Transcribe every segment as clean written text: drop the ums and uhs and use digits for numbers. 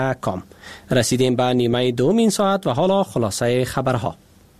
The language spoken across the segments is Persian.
کام. رسیدیم به نیمه دوم این ساعت و حالا خلاصه خبرها.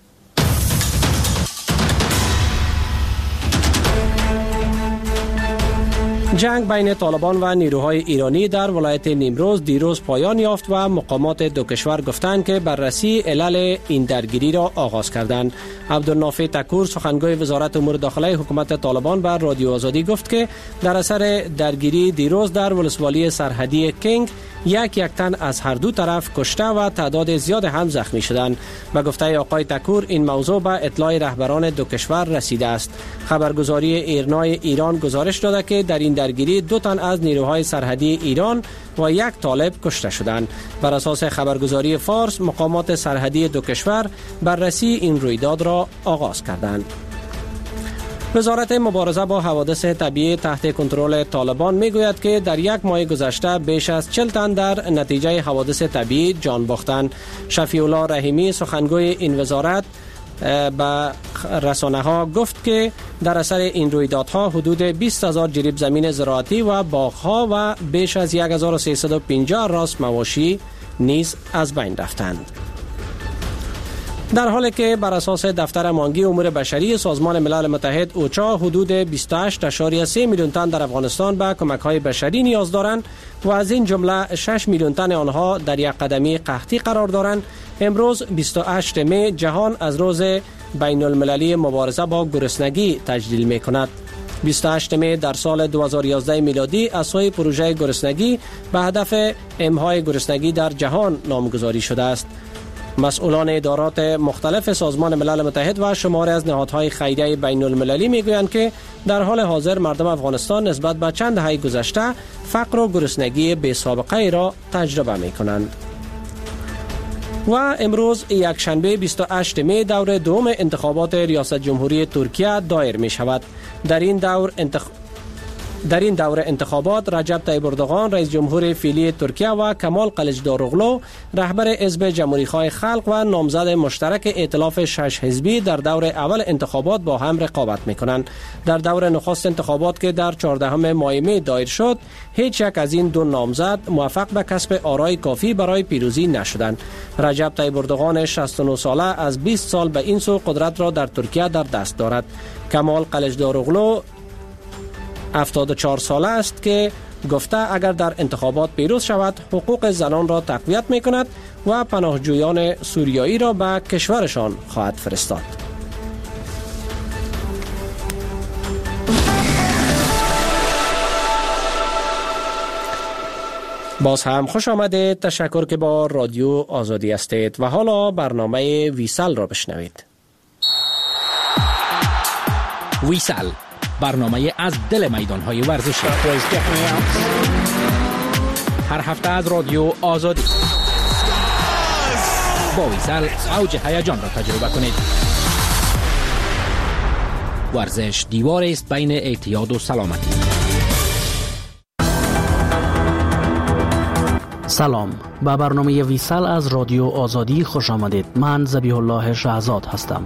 جنگ بین طالبان و نیروهای ایرانی در ولایت نیمروز دیروز پایان یافت و مقامات دو کشور گفتند که بررسی علل این درگیری را آغاز کردند. عبدالنافع تکور سخنگوی وزارت امور داخلی حکومت طالبان بر رادیو آزادی گفت که در اثر درگیری دیروز در ولسوالی سرحدی کینگ یک تن از هر دو طرف کشته و تعداد زیاد هم زخمی شدند. به گفته آقای تکور این موضوع به اطلاع رهبران دو کشور رسیده است. خبرگزاری ایرنای ایران گزارش داده که در این درگیری 2 تن از نیروهای سرحدی ایران و 1 طالب کشته شدند. بر اساس خبرگزاری فارس مقامات سرحدی دو کشور بررسی این رویداد را آغاز کردند. وزارت مبارزه با حوادث طبیعی تحت کنترل طالبان میگوید که در 1 ماه گذشته بیش از 40 تن در نتیجه حوادث طبیعی جان باختند. شفیع الله رحیمی سخنگوی این وزارت به رسانه ها گفت که در اثر این رویدادها حدود 20,000 جریب زمین زراعتی و باغ‌ها و بیش از 1350 راس مواشی نیز از بین رفتند. در حالی که بر اساس دفتر مانگی امور بشری سازمان ملل متحد اوچا حدود 28.3 میلیون تن در افغانستان به کمک‌های بشری نیاز دارند و از این جمله 6 میلیون تن آنها در یک قدمی قحطی قرار دارند. امروز 28 می جهان از روز بین المللی مبارزه با گرسنگی تجلیل می‌کند. 28 می در سال 2011 میلادی از سوی پروژه گرسنگی به هدف امحای گرسنگی در جهان نامگذاری شده است. مسئولان ادارات مختلف سازمان ملل متحد و شماری از نهادهای خیریه بین المللی میگویند که در حال حاضر مردم افغانستان نسبت به چند دهه گذشته فقر و گرسنگی بی سابقه را تجربه میکنند. و امروز یک شنبه 28 می دور دوم انتخابات ریاست جمهوری ترکیه دایر می شود. در این دوره انتخابات رجب طیب اردوغان رئیس جمهور فعلی ترکیه و کمال کلچداروغلو رهبر حزب جمهوری‌خواه خلق و نامزد مشترک ائتلاف 6 حزبی در دور اول انتخابات با هم رقابت می‌کنند. در دور نخست انتخابات که در 14 ماه می دایر شد هیچ یک از این دو نامزد موفق به کسب آرای کافی برای پیروزی نشدند. رجب طیب اردوغان 69 ساله از 20 سال به این سو قدرت را در ترکیه در دست دارد. کمال کلچداروغلو 74 ساله است که گفته اگر در انتخابات پیروز شود حقوق زنان را تقویت می کند و پناهجویان سوریایی را به کشورشان خواهد فرستاد. باز هم خوش آمده. تشکر که با رادیو آزادی هستید و حالا برنامه ویسل را بشنوید. ویسل، برنامه از دل میدان‌های ورزشی. هر هفته از رادیو آزادی با ویسل اوج هیجان را تجربه کنید. ورزش دیواری است بین اعتیاد و سلامتی. سلام، به برنامه ویسل از رادیو آزادی خوش آمدید. من ذبیح الله شهزاد هستم.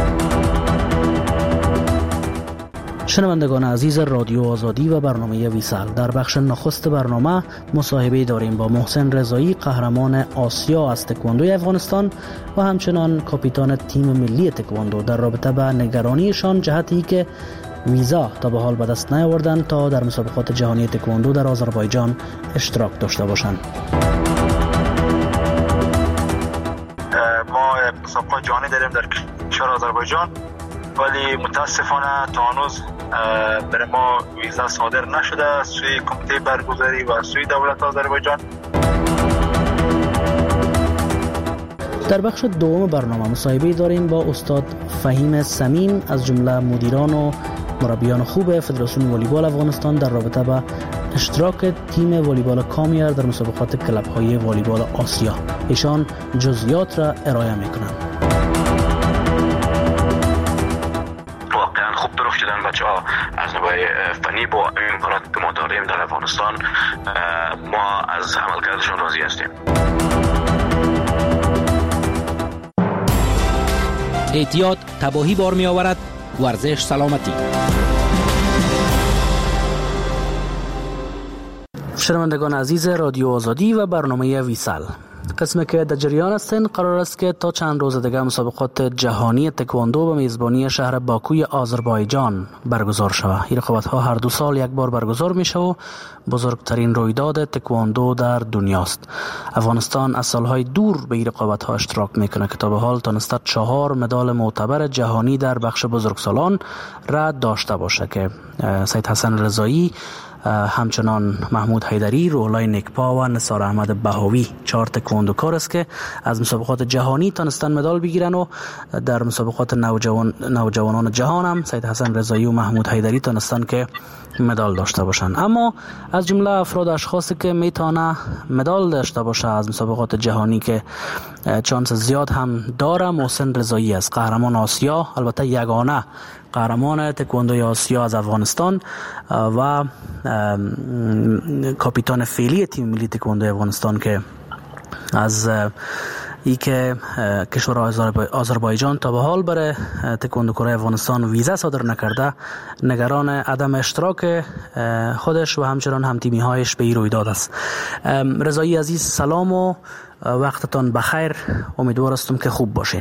شنوندگان عزیز رادیو آزادی و برنامه ویسل، در بخش نخست برنامه مصاحبه داریم با محسن رضایی، قهرمان آسیا از تکواندوی افغانستان و همچنان کاپیتان تیم ملی تکواندو در رابطه با نگرانیشان جهتی که ویزا تا به حال به دست نیاوردند تا در مسابقات جهانی تکواندو در آذربایجان اشتراک داشته باشند. ما مسابقات جهانی داریم در کشور آذربایجان، ولی متاسفانه تا هنوز برای ما ویزا صادر نشده سوی کمیته برگزاری و سوی دولت آذربایجان. در بخش دوم برنامه مصاحبه داریم با استاد فهیم سمین از جمله مدیران و مربیان خوب فدراسیون والیبال افغانستان در رابطه با اشتراک تیم والیبال کامیر در مسابقات کلب‌های والیبال آسیا. ایشان جزئیات را ارائه می‌کنند. واقعا خوب درست شدن بچه‌ها از نوع فنی با امکانات که ما داریم در افغانستان. ما از عملکردشون راضی هستیم. اعتیاد تباهی بار می آورد، ورزش سلامتی. شنوندگان عزیز رادیو آزادی و برنامه ویسال، قسمی که در جریان هستند قرار است که تا چند روز دیگر مسابقات جهانی تکواندو به میزبانی شهر باکوی آذربایجان برگزار شود. این رقابت‌ها هر 2 سال یک بار برگزار میشه و بزرگترین رویداد تکواندو در دنیاست. افغانستان از سالهای دور به این رقابت‌ها اشتراک میکنه که تا به حال تونسته 4 مدال معتبر جهانی در بخش بزرگسالان را داشته باشه که سید حسن رضایی، همچنان محمود حیدری، روح‌الله نیکپا و نثار احمد بهاوی 4 تکواندوکار است که از مسابقات جهانی تونستن مدال بگیرن و در مسابقات نوجوانان جهان هم سید حسن رضایی و محمود حیدری تونستن که مدال داشته باشن. اما از جمله افراد اشخاصی که میتونه مدال داشته باشه از مسابقات جهانی که چانس زیاد هم داره، محسن رضایی است، قهرمان آسیا، البته یگانه قهرمان تکواندوی آسیا از افغانستان و کاپیتان فعلی تیم ملی تکواندوی افغانستان که از ای که کشور آذربایجان تا به حال برای تکواندوکارای افغانستان ویزا صادر نکرده، نگران عدم اشتراک خودش و همچنان هم تیمی هایش به این رویداد است. رضایی عزیز سلام و وقتتان بخیر، امیدوار هستم که خوب باشین.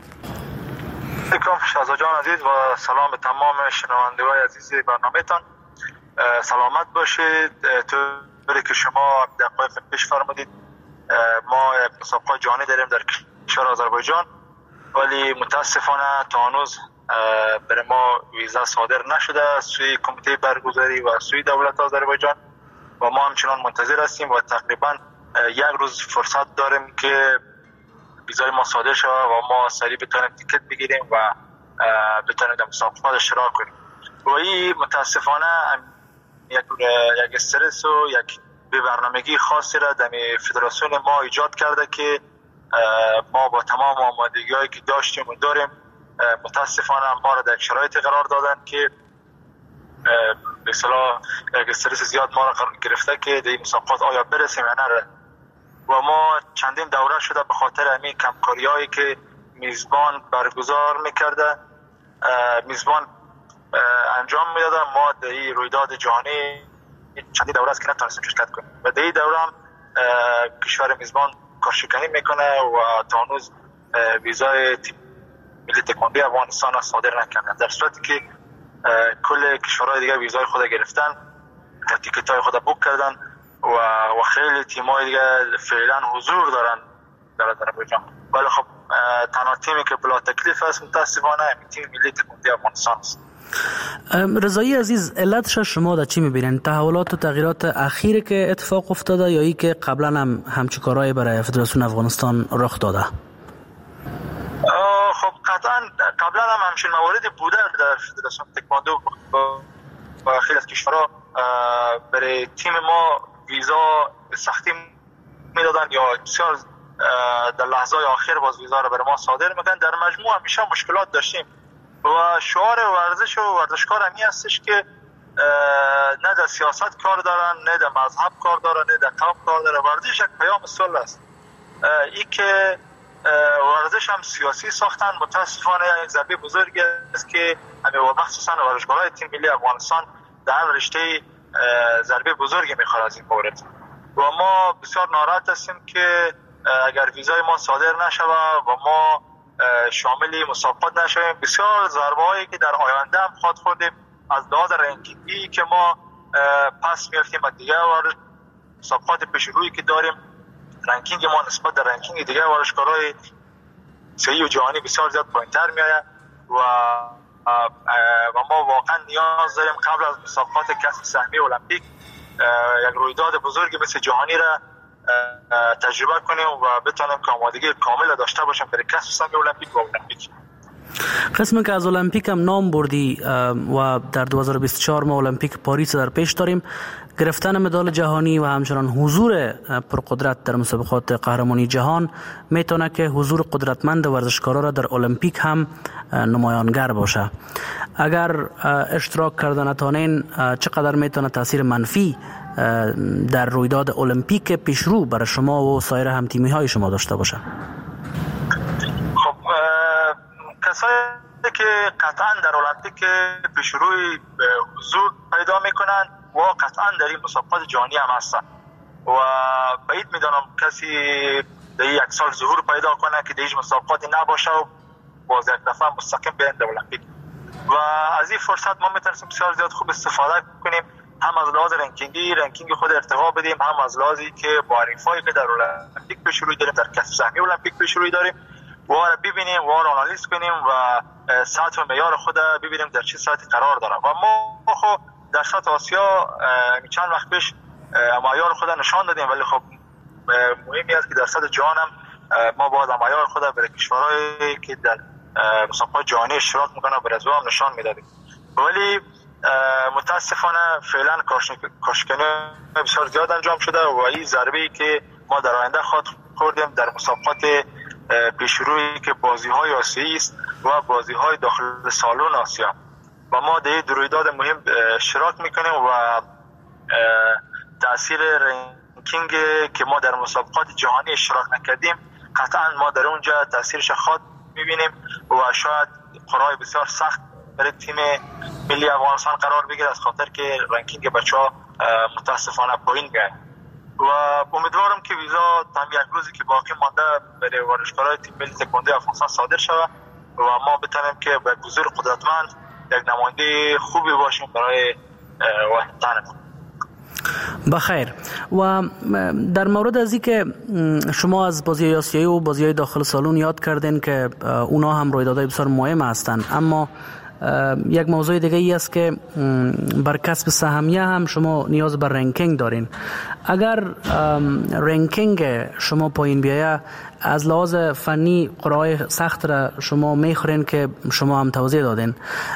علیکم شهزاد جان عزیز و سلام به تمام شنوندگان عزیز برنامه‌تان. سلامت باشید. طوری که شما دقایق پیش فرمودید ما مسابقات جهانی داریم در کشور آذربایجان، ولی متاسفانه تا هنوز برای ما ویزا صادر نشده از سوی کمیته برگزاری و سوی دولت آذربایجان و ما همچنان منتظر هستیم و تقریبا 1 روز فرصت داریم که ویزای ما صادر شود و ما سریع بتونیم تیکت بگیریم و بتونیم در مسابقات اشتراک کنیم. و این متاسفانه یک استرس و یک به برنامگی خاصی را در فدراسیون ما ایجاد کرده که ما با تمام آمادگی‌هایی که داشتیم و داریم متاسفانه ما را در شرایطی قرار دادن که به اصطلاح یک استرس زیاد ما را گرفته که در مسابقات آیا برسیم یا نه. و ما چندین دوره شده به خاطر همین کمکاری‌هایی که میزبان برگزار می‌کرده، میزبان انجام می‌داده، ما در این رویداد جهانی چندین دوره است که نتونستیم شرکت کنیم و در این دوره هم کشور میزبان کارشکنی میکنه و تا هنوز ویزای ملی تکواندوی افغانستان صادر نکردن، در صورتی که کل کشورهای دیگه ویزای خود گرفتن، تیکت‌های خود بوک کردن و خیلی تیم‌های دیگه فعلا حضور دارن در آذربایجان. ولی خب تنها تیمی که بلا تکلیف است متاسفانه تیم ملی تکواندوی افغانستان است. رضایی عزیز، علتش شما در چی می‌بینین؟ تحولات و تغییرات اخیری که اتفاق افتاده یا ای که قبلا هم همچین کارهای برای فدراسیون افغانستان رخ داده؟ خب قطعا قبلا هم همچین مواردی بوده در فدراسیون تکواندو و خیلی از کشورها برای تیم ما ویزا به سختی میدادن یا بسیار در لحظه آخر باز ویزا رو برای ما صادر میکنن. در مجموع همیشه مشکلات داشتیم و شعار ورزش و ورزشکار همی هستش که نه در سیاست کار دارن، نه در مذهب کار دارن، نه در قوم کار دارن. ورزش یک پیام صلح است. ای که ورزش هم سیاسی ساختن متاسفانه یک ضربه بزرگی است که همه مخصوصا ورزشکارای تیم ملی افغانستان در هر رشته ضربه بزرگی میخوره از این مورد و ما بسیار ناراحت هستیم که اگر ویزای ما صادر نشود و ما شامل مسابقات نشویم، بسیار ضربه هایی که در آینده هم خواهد خوردیم از لحاظ رنکینگی که ما پس میافتیم و دیگه مسابقات پیشرویی که داریم رنکینگ ما نسبت در رنکینگ دیگه ورزشکارای صحیح و جهانی بسیار زیاد پایین‌تر میآید و ما واقعا نیاز داریم قبل از مسابقات کسب سهمیه المپیک یک رویداد بزرگی مثل جهانی را تجربه کنیم و بتونیم که آمادگی کامل داشته باشیم برای کسب سهمیه المپیک و المپیک. قسمی که از المپیک هم نام بردی و در 2024 ما المپیک پاریس در پیش داریم، گرفتن مدال جهانی و همچنان حضور پرقدرت در مسابقات قهرمانی جهان میتونه که حضور قدرتمند ورزشکارا را در المپیک هم نمایانگر باشه. اگر اشتراک کردن نتونین چقدر میتونه تاثیر منفی در رویداد المپیک پیشرو برای شما و سایر همتیمی های شما داشته باشه؟ خب کسایی که قطعا در المپیک پیشروی حضور پیدا میکنن و قطعا در این مسابقات جهانی هم هستن و بعید میدانم کسی در یک سال ظهور پیدا کنه که در هیچ مسابقاتی نباشه و باز یک دفعه مستقیم بیاین در المپیک. و از این فرصت ما میتونیم بسیار زیاد خوب استفاده کنیم، هم از لحاظ رنکینگ خود ارتقا بدیم، هم از لحاظی که با حریفایی که در المپیک پیش روی داریم، در کسب سهمی المپیک پیش روی داریم و ببینیم و آنالیز کنیم و سطح و معیار خود ببینیم در چه سطحی قرار داره. و ما خب در سطح آسیا چند وقت پیش معیار خود نشان دادیم، ولی خب مهمی است که در سطح جهان هم ما باید معیار خود برای کشورهایی که در مسابقات جهانی اشتراک میکنه برای از هم نشان میدادیم. ولی متاسفانه فعلا کاشکنی بسیار زیاد انجام شده و این ضربه‌ای که ما در آینده خوردیم در مسابقات پیشرویی که بازی‌های آسیایی است و بازی‌های داخل سالن آسیا و ما در این رویداد مهم اشتراک میکنیم و تاثیر رنکینگ که ما در مسابقات جهانی اشتراک نکردیم قطعا ما در اونجا تاثیرش خود میبینیم و شاید قرعه بسیار سخت برای تیم ملی افغانستان قرار بگیره، از خاطر که رنکینگ بچه‌ها متاسفانه پایین میاد و امیدوارم که ویزا تا یک روزی که باقی مانده برای ورزشکارای تیم ملی تکواندو افغانستان صادر شود و ما بتونیم که به حضور قدرتمند یک نماینده خوبی باشیم برای وطنمون. بخیر. و در مورد از این که شما از بازی آسیایی و بازی داخل سالن یاد کردین که اونا هم رویدادهای بسیار مهم هستند، اما یک موضوع دیگه ای است که بر کسب سهمیه هم شما نیاز بر رنکینگ دارین. اگر رنکینگ شما پایین بیایه از لحاظ فنی قرعه سخت را شما میخورین که شما هم توضیح دادین.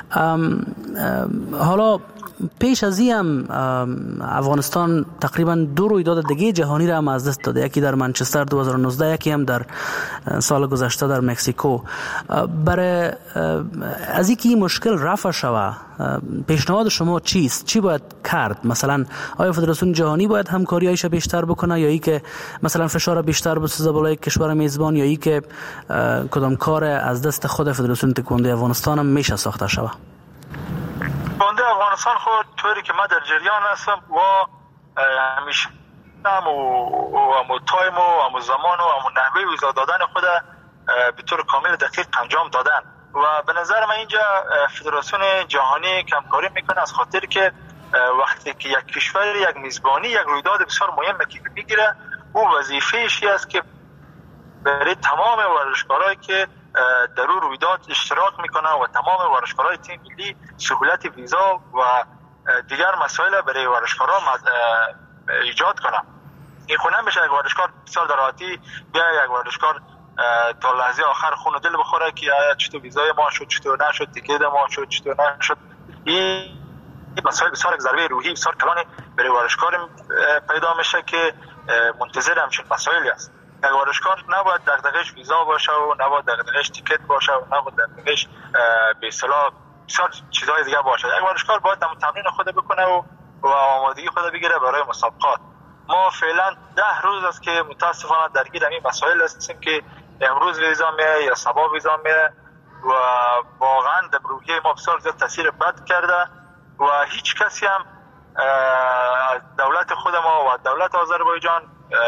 حالا پیش از این هم افغانستان تقریبا 2 رویداد دیگه جهانی را هم از دست داده، یکی در منچستر 2019، یکی هم در سال گذشته در مکزیکو. برای از اینکه این مشکل رفع شوه پیشنهاد شما چیست؟ چی باید کرد؟ مثلا آیا فدراسیون جهانی باید همکاریایش بیشتر بکنه یا ای که مثلا فشار بیشتر بسازه بالای کشور میزبان، یا ای که کدام کار از دست خود فدراسیون تکواندو افغانستان هم میشه ساخته شوه؟ تکواندو افغانستان خود طوری که من در جریان هستم و همیشه همو تایم و زمان و نحوه ویزا دادن خود به طور کامل دقیق انجام دادن و به نظر من اینجا فدراسیون جهانی کمکاری میکنه، از خاطر که وقتی که یک کشور یک میزبانی یک رویداد بسیار مهم که میگیره او وظیفه‌اش است که برای تمام ورزشکارایی که در اون رویداد اشتراک میکنه و تمام ورزشکارای تیم ملی سهولت ویزا و دیگر مسائل برای ورزشکارا ایجاد کنه. این خونه میشه یک ورزشکار بسیار در راحتی بیا یک ورزشکار تا لحظه آخر خون و دل بخوره که چطور ویزای ما شد، چطور نشد، تیکت ما شد، چطور نشد. این مسائل بسیار یک ضربه روحی بسیار کلانی برای ورزشکار پیدا میشه که منتظر همچین مسائلی است. یک ورزشکار نباید دغدغه‌اش ویزا باشه و نباید دغدغه‌اش تیکت باشه و نباید دغدغه‌اش به اصطلاح بسیار چیزهای دیگه باشه. یک ورزشکار باید تمرین خود بکنه و آمادگی خود بگیره برای مسابقات. ما فعلا 10 روز است که متاسفانه درگیر این مسائل هستیم که امروز ویزا میاد یا صبح ویزا میاد و واقعا در روحیه ما بسیار زیاد تاثیر بد کرده و هیچ کسی هم دولت خود ما و دولت آذربایجان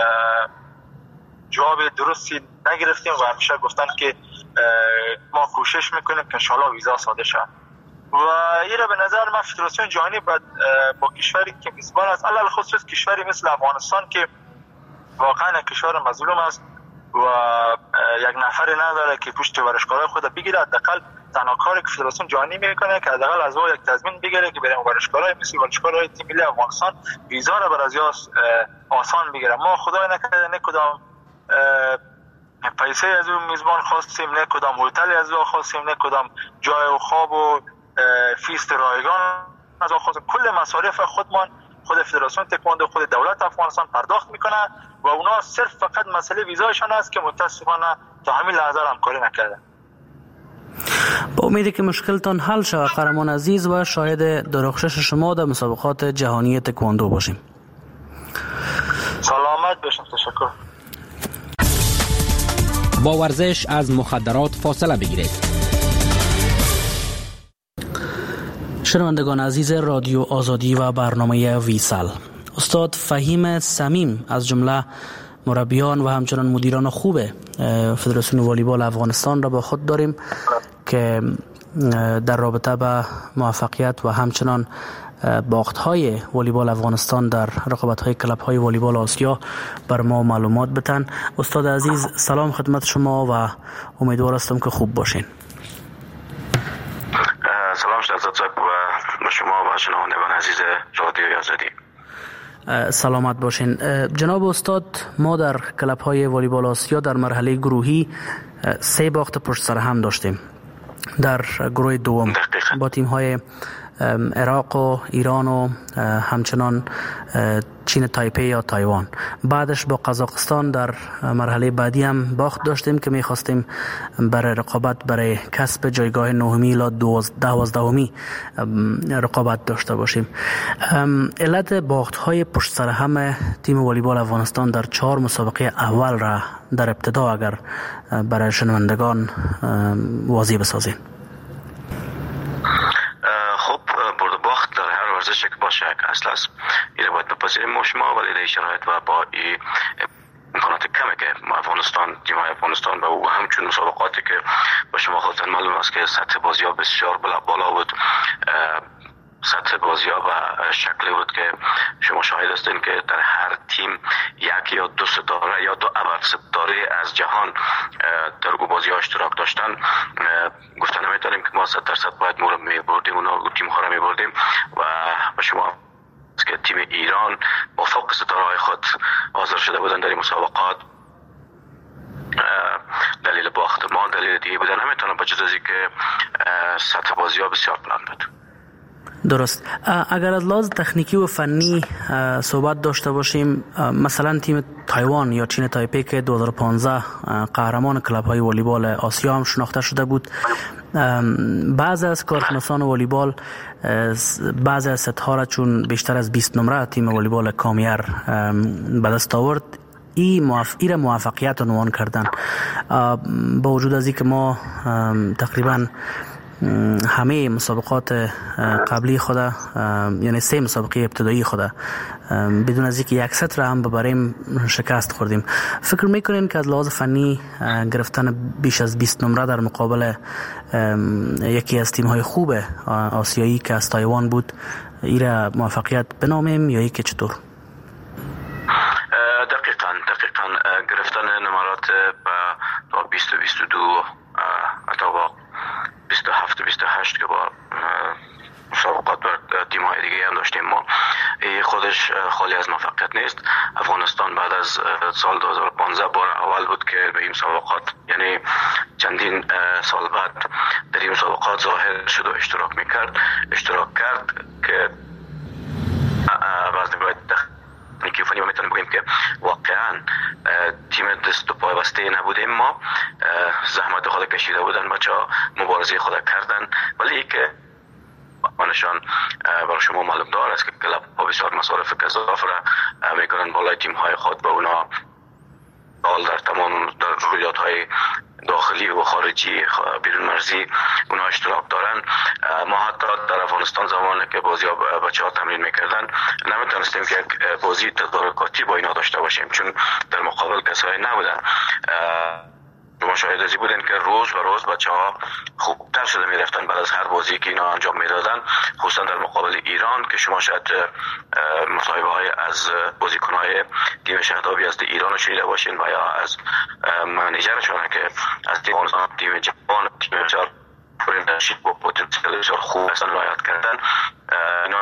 جواب درستی نگرفتیم و همیشه گفتن که ما کوشش میکنیم که انشاءالله ویزا صادر شود و این را به نظر من فدراسیون جهانی با کشوری که میزبان است، علل خصوص کشوری مثل افغانستان که واقعا کشور مظلوم است و یک نفر نداره که پشت ورزشکارای خود بگیره، حداقل تنها کاری که فدراسیون جهانی میکنه که حداقل از او یک تضمین بگیره که برای ورزشکارای مثل ورزشکارای تیم ملی افغانستان ویزا را بر از آسان بگیره. ما خدای نکرده نه کدام پیسه از اون میزبان خواستیم، نه کدام هتل از او خواستیم، نه کدام جای و خواب و فیست رایگان از او خواستیم. کل مصارف خودمان خود فدراسیون تکواندو خود دولت افغانستان پرداخت میکنه و اونا صرف فقط مسئله ویزایشان است که متاسفانه تا همین لحظه همکاری نکردن. با امیدی که مشکلتان حل شود قهرمان عزیز و شاهد درخشش شما در مسابقات جهانی تکواندو باشیم. سلامت باشین. تشکر. با ورزش از مخدرات فاصله بگیرید. شنوندگان عزیز رادیو آزادی و برنامه ویسال، استاد فهیم صمیم از جمله مربیان و همچنان مدیران خوب فدراسیون والیبال افغانستان را با خود داریم که در رابطه با موفقیت و همچنان باخت‌های والیبال افغانستان در رقابت‌های کلب‌های والیبال آسیا بر ما معلومات بتن. استاد عزیز سلام خدمت شما و امیدوار هستم که خوب باشین. سلام شهزاد صاحب و شما و شنوندگان عزیز رادیوی آزادی. سلامت باشین. جناب استاد، ما در کلب‌های والیبال آسیا در مرحله گروهی 3 باخت پشت سر هم داشتیم. در گروه دوم با تیم‌های عراق و ایران و همچنان چین تایپی یا تایوان. بعدش با قزاقستان در مرحله بعدی هم باخت داشتیم که می‌خواستیم برای رقابت برای کسب جایگاه 9می الی 12می رقابت داشته باشیم. علت باخت‌های پشت سر هم تیم والیبال افغانستان در 4 مسابقه اول را در ابتدا اگر برای شنوندگان واضح بسازین. ورزش که باشه یک اصل است، این باید بپذیریم ما شما، ولی در شرایط و با این امکانات کمه که تیم‌های افغانستان به او همچون مسابقاتی که با شما خودتان معلوم است که سطح بازی‌ها بسیار بالا بود، سطح بازی‌ها و شکلی بود که شما شاهد هستین که در هر تیم یک یا 2 ستاره یا 2 ابرستاره از جهان در او بازی‌ها اشتراک داشتن. گفتن نمی‌تونیم که ما 100% باید ما رو می‌بردیم، اونا تیم‌ها رو می‌بردیم و شما که تیم ایران با فوق ستاره‌های خود حاضر شده بودن در این مسابقات. دلیل باخت ما دلیل دیگه بودن نمی‌تونم با جز از اینکه سطح بازی‌ها بسیار بلند بود. درست. اگر از لحاظ تکنیکی و فنی صحبت داشته باشیم، مثلا تیم تایوان یا چین تایپی که 2015 قهرمان کلب‌های والیبال آسیا هم شناخته شده بود، بعضی از کارشناسان والیبال بعضی از ست‌ها را چون بیشتر از 20 نمره تیم والیبال کامیر به دست آورد این موفقیت عنوان کردن. با وجود از اینکه ما تقریبا همه مسابقات قبلی خود، یعنی 3 مسابقه ابتدایی خود بدون از اینکه یک ست را هم ببریم شکست خوردیم. فکر میکنین که از لحاظ فنی گرفتن بیش از 20 نمره در مقابل یکی از تیم‌های خوب آسیایی که از تایوان بود ایره موفقیت بنامیم یا که چطور؟ دقیقاً گرفتن نمرات با 20 و 22 حتی با 27 و 28 که با مسابقات بر تیم‌های دیگه هم داشتیم ما، خودش خالی از موفقیت نیست. افغانستان بعد از سال 2015 بار اول بود که به این مسابقات، یعنی چندین سال بعد در این مسابقات ظاهر شد و اشتراک کرد که بعضی باید تکنیکی فنی ما میتونیم بگیم که واقعا تیم دست و پای بسته نبودیم. ما زحمت خود کشیده بودن، بچه‌ها مبارزه خود کردن، ولی که منشان برای شما معلوم دار است که کلب ها بسیار مصارف گزاف را میکنن بالای تیم های خود و اونا در تمام در رویداد های داخلی و خارجی بیرون مرزی اونا اشتراک دارن. ما حتی در افغانستان زمانی که بازی ها بچه ها تمرین میکردن نمیتونستیم که یک بازی تدارکاتی با اینا داشته باشیم، چون در مقابل کسایی نبودن. شما شاهد ازی بودین که روز و روز بچه ها خوبتر شده میرفتن بعد از هر بازی که اینا انجام میدادن، خصوصا در مقابل ایران که شما شاید مصاحبه های از بازیکن های تیم شهدابی از ایران رو شنیده باشین و یا از منیجرشون که از تیم جوان تیم بسیار پرنشید با پتانسیل بسیار خوب هستن رعایت کردن. اینا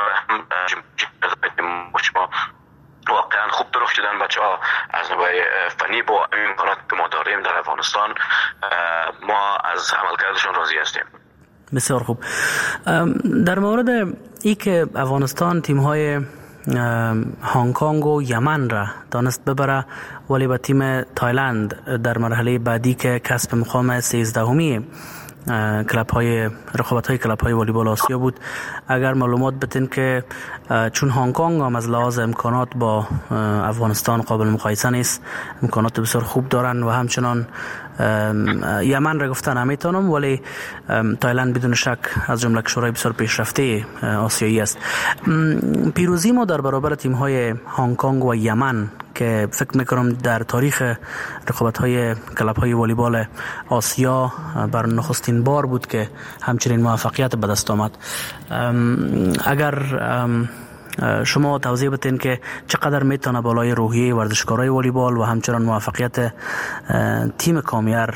هم شما واقعا خوب درخت شدن بچه ها از نوع فنی با این امکانات که ما داریم در افغانستان. ما از عملکردشون راضی هستیم. بسیار خوب. در مورد ای که افغانستان تیم‌های هنگ کنگ و یمن را دانست ببره، ولی با تیم تایلند در مرحله بعدی که کسب مقام 13می رقابت‌های کلاب‌های والیبال آسیا بود. اگر معلومات بدین که چون هنگ کنگ هم از لحاظ امکانات با افغانستان قابل مقایسه نیست، امکانات بسیار خوب دارن و همچنان یمن را گفتن نمیتونم، ولی تایلند بدون شک از جمله کشورهای بسیار پیشرفته آسیایی است. پیروزی ما در برابر تیم‌های هنگ کنگ و یمن که فکر میکنم در تاریخ رقابت‌های کلاب‌های والیبال آسیا بر نخستین بار بود که همچنین موفقیت به دست آمد. اگر شما توضیح بدین که چقدر میتونه بالای روحیه ورزشکارای والیبال و همچنان موفقیت تیم کامیار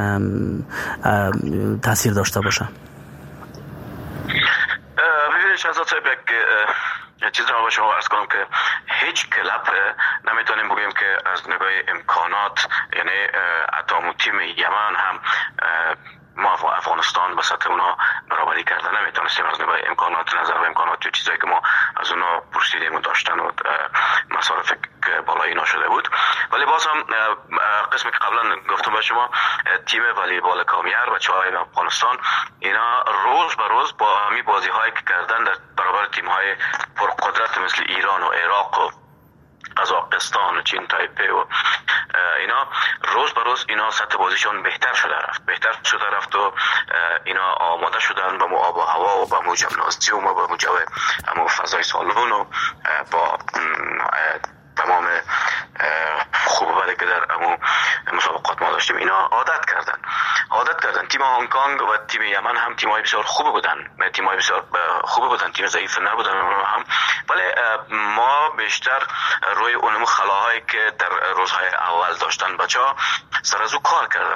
تاثیر داشته باشه؟ ببینید شهزاد صاحب، یک چیز رو با شما عرض کنم که هیچ کلاب نمیتونیم بگیم که از نگاه امکانات، یعنی حتی تیم یمن هم ما و افغانستان به سطح اونا برابری کردن نمیتونستیم از نگاه امکانات، نظر به امکانات و چیزایی که ما از اونا پرسیدیم و داشتن و مصارف بالای اینا شده بود. ولی باز هم قسمی که قبلا گفتم به شما، تیم والیبال کامیار و چه‌های افغانستان اینا روز به روز با همی بازی هایی که کردن در برابر تیم های پرقدرت مثل ایران و عراق و قزاقستان و چین تایپه و اینا، روز به روز اینا سطح بازیشون بهتر شده رفت و اینا آماده شدن با آب و هوا و با مو ژیمنازیوم و با مو فضای سالن و با تمام خوب بده که در امو مسابقات ما داشتیم. اینا عادت کردن. تیم هنگ کنگ و تیم یمن هم تیم‌های بسیار خوب بودن، تیم ضعیف نبودن هم، ولی ما بیشتر روی اونم خلاهایی که در روزهای اول داشتن بچه‌ها سر از او کار کرده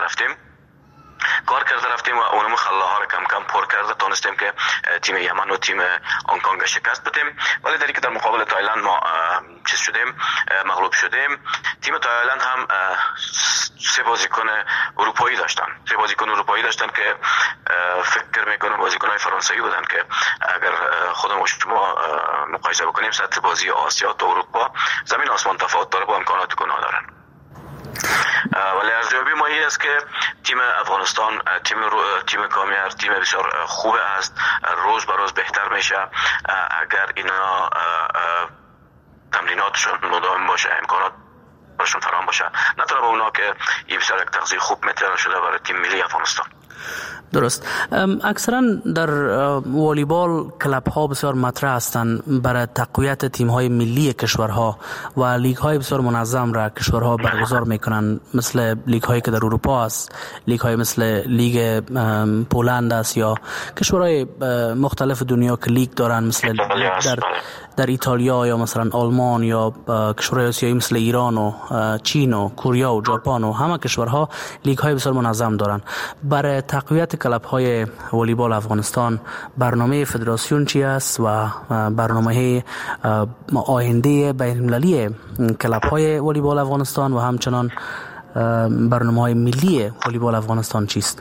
رفتیم و اونم خلاها رو کم کم پر کرده تونستیم که تیم یمن و تیم هنگ کنگ شکست بدیم. ولی در در مقابل تایلند ما مغلوب شدیم. تیم تایلند هم سه بازیکن اروپایی داشتن که فکر میکنم بازیکن‌های فرانسوی بودن که اگر خودمون شما مقایسه بکنیم سطح بازی آسیا تا اروپا زمین آسمان تفاوت داره با امکاناتی که اونا دارن. ولی ارزیابی ما این است که تیم افغانستان تیم کامیار تیم بسیار خوب است، روز به روز بهتر میشه. اگر اینا تمریناتشون مداوم باشه، امکانات برشون فراهم باشه، نتونه با اونا که این بسیار یک تغذیه خوب میتونه شده برای تیم ملی افغانستان. درست. اکثرا در والیبال کلاب ها بسیار مطرح هستند برای تقویت تیم های ملی کشورها و لیگ های بسیار منظم را کشورها برگزار میکنن، مثل لیگ هایی که در اروپا است، لیگ های مثل لیگ پولند است یا کشورهای مختلف دنیا که لیگ دارن، مثل در ایتالیا یا مثلا آلمان یا کشورهای آسیایی مثل ایران و چین و کره و ژاپن و همه کشورها لیگ های بسیار منظم دارن. برای تقویت کلاب های والیبال افغانستان برنامه فدراسیون چی است و برنامه آینده بین‌المللی کلاب های والیبال افغانستان و همچنان برنامه های ملی والیبال افغانستان چیست؟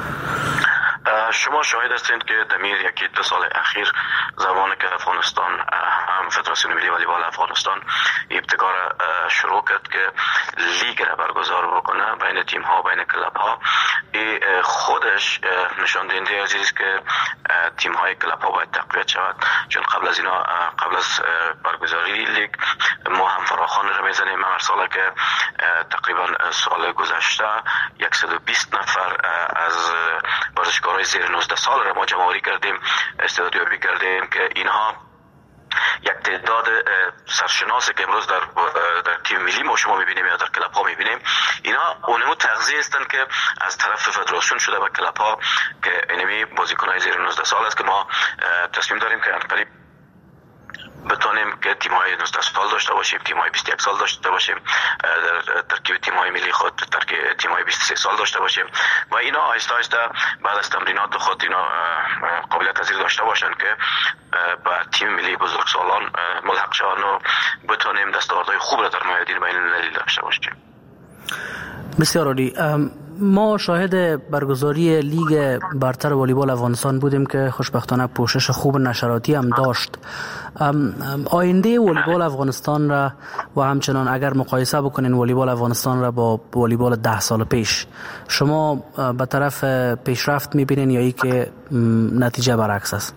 شما شاهد هستید که دمیر یکی دو سال اخیر زمانی که افغانستان هم فدراسیون ملی والیبال افغانستان ابتکار شروع کرد که لیگ را برگزار بکنه بین تیم ها، بین کلاب ها، خودش نشان دهنده عزیز که تیم های کلاب ها باید تقویت شود. چون قبل از برگزاری لیگ ما هم فراخوان را میزنیم. هر سال که تقریبا سال گذشته 120 نفر از ورزشکارای زیر 19 سال را ما جمع‌آوری کردیم، استعدادیابی کردیم که اینها یک تعداد سرشناسی که امروز در تیم ملی ما شما می‌بینیم یا در کلاب ها می‌بینیم، اینا اونمو تغذیه هستند که از طرف فدراسیون شده به کلاب ها که اینمی بازیکن‌های زیر 19 سال است که ما تصمیم داریم که قریب بتونیم که تیم‌های 19 سال داشته باشیم، تیم‌های 21 سال داشته باشیم، در ترکیب تیم‌های ملی خود ترکیب تیم‌های 23 سال داشته باشیم و اینا آهسته آهسته بعد از تمرینات خود اینا قابلیت پذیر داشته باشن که با تیم ملی بزرگسالان ملحق شوند و بتونیم دستاوردهای خوب را در میادین بین‌المللی داشته باشیم. بسیار عالی. ما شاهد برگزاری لیگ برتر والیبال افغانستان بودیم که خوشبختانه پوشش خوب نشراتی هم داشت. آینده والیبال افغانستان را و همچنان اگر مقایسه بکنین والیبال افغانستان را با والیبال 10 سال پیش، شما به طرف پیشرفت میبینین یا ای که نتیجه برعکس است؟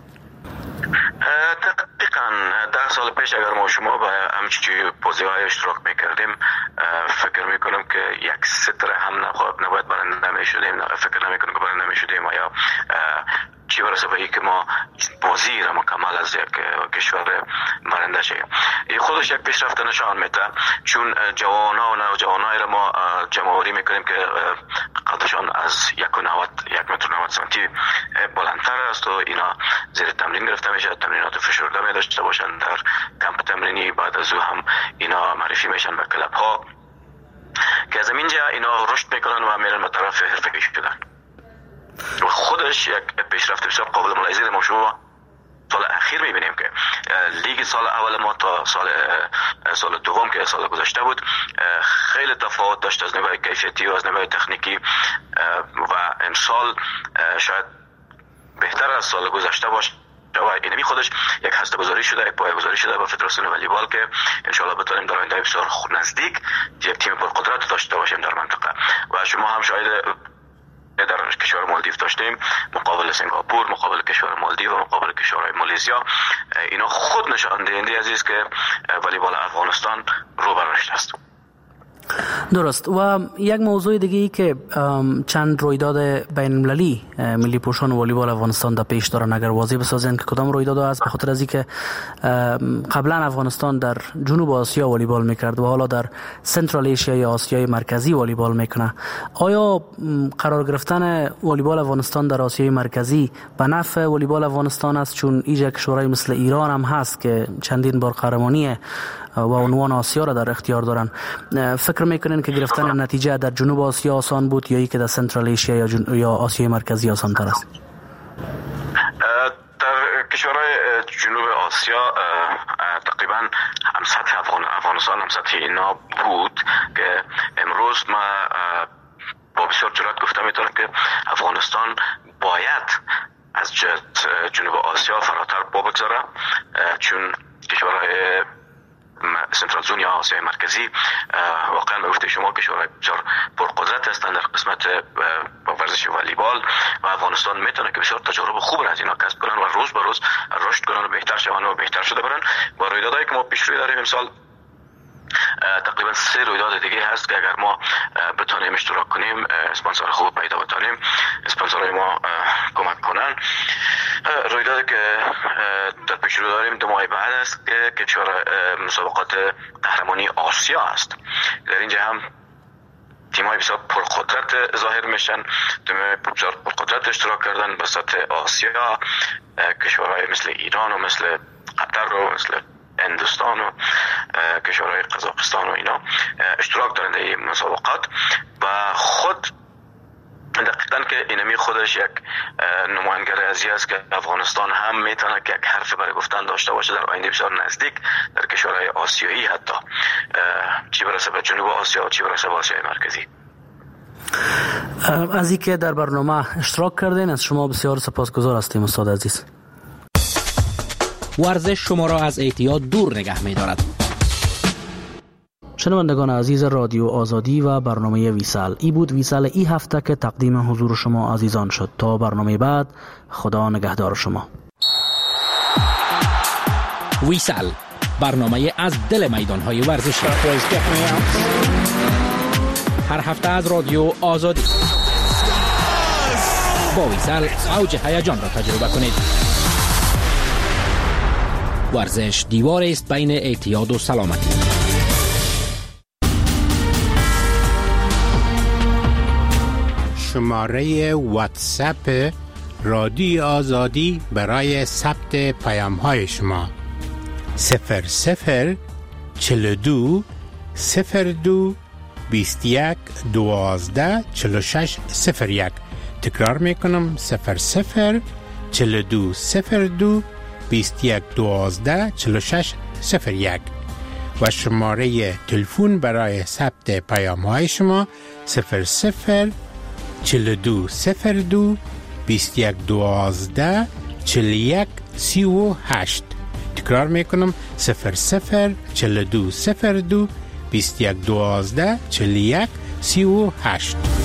دقیقاً 10 سال پیش اگر ما شما به همچی بازی‌های اشتراک میکردیم فکر میکنم که یک ستر هم نباید برنده میشدیم، فکر نمیکنم که برنده میشدیم یا چی برسه به که ما بازی را مکمل از یک کشور برنده شیم. این خودش یک پیشرفت نشان میده، چون جوانان و نوجوانای را ما جمع‌آوری میکنیم که قدشان از 1 متر 90 سانتی بلندتر است و اینا زیر تمرین گرفته میشه، تمرینات فشرده می داشته باشند در کمپ تمرینی، بعد از او هم اینا معرفی میشن به کلب ها که از اینجا اینا رشد میکنن و میرن به طرف حرفه‌ای شدن. و خودش یک پیشرفت بسیار قابل ملاحظه ما شما سال اخیر میبینیم که لیگ سال اول ما تا سال دوم که سال گذشته بود خیلی تفاوت داشت از نگاه کیفیتی و از نگاه تکنیکی و امسال شاید بهتر از سال گذشته باشه و اینمی خودش یک هسته گذاری شده، یک پایه گذاری شده با فدراسیون والیبال که انشالله بتونیم در آینده بسیار نزدیک یک تیم پرقدرت داشته باشیم در منطقه. و شما هم شاید در کشور مالدیو داشتیم مقابل سنگاپور، مقابل کشور مالدیو و مقابل کشورهای مالزیا. اینا خود نشان دهنده عزیز که والیبال افغانستان رو به رشد است. درست. و یک موضوع دیگه ای که چند رویداد بین المللی ملی پوشان والیبال افغانستان در پیش دارن، اگر واضح بسازن که کدام رویداد است، به خاطر از اینکه قبلا افغانستان در جنوب آسیا والیبال میکرد و حالا در سنترال آسیا یا آسیای مرکزی والیبال میکنه. آیا قرار گرفتن والیبال افغانستان در آسیای مرکزی به نفع والیبال افغانستان است؟ چون اینجا کشورهای مثل ایران هم هست که چندین بار قهرمانی و عنوان آسیا را در اختیار دارن. فکر میکنین که گرفتن نتیجه در جنوب آسیا آسان بود یا ای که در سنترال آسیا یا آسیای مرکزی آسان تر است؟ در کشورهای جنوب آسیا تقریبا هم سطح افغانستان هم سطح اینا بود که امروز ما با بسیار جرات گفته میتونم که افغانستان باید از جنوب آسیا فراتر بگذاره، چون کشورهای سنترال زون یا آسیای مرکزی واقعا به گفته شما کشورهای بسیار پرقدرت هستند در قسمت ورزش والیبال و افغانستان میتونه که بسیار تجارب خوب از اینا کسب کنن و روز به روز رشد کنن و بهتر شون و بهتر شده برن. با رویدادهایی که ما پیش روی داریم امسال تقریبا 3 رویداد دیگه هست که اگر ما بتونیم اشتراک کنیم اسپانسر خوب پیدا بتونیم، اسپانسرهای ما کمک کنن. رویدادی که در پیش رو داریم 2 ماه بعد است که کشور مسابقات قهرمانی آسیا است. در اینجا هم تیم‌های بسیار پرقدرت ظاهر میشن، تیم‌های بسیار پرقدرت اشتراک کردن به سطح آسیا، کشورهای مثل ایران و مثل قطر و مثل هندوستان و کشورهای قزاقستان و اینا اشتراک دارند در این مسابقات و خود دقیقاً که اینمی خودش یک نمایانگر ازی است که افغانستان هم میتونه که یک حرف برای گفتن داشته باشه در آینده بسیار نزدیک در کشورهای آسیایی، حتی چی برسه به جنوب آسیا و چی برسه به آسیای مرکزی. از اینکه در برنامه اشتراک کردین از شما بسیار سپاسگزار هستیم استاد عزیز. ورزش شما را از اعتیاد دور نگه می‌دارد. شنوندگان عزیز رادیو آزادی و برنامه ویسال، ای بود ویسال ای هفته که تقدیم حضور شما عزیزان شد. تا برنامه بعد، خدا نگهدار شما. ویسال، برنامه از دل میدان‌های ورزشی. هر هفته از رادیو آزادی. با ویسال اوج هیجان را تجربه کنید. ورزش دیواری است بین اعتیاد و سلامتی. شماره واتساپ رادیو آزادی برای ثبت پیام‌های شما 00 42 02 21 12 46 01. تکرار میکنم 00 42 02 21 12 46 01 و شماره تلفن برای ثبت پیام‌های شما 00 42 02 21 12 41 38. تکرار میکنم 004202 2112 41 38.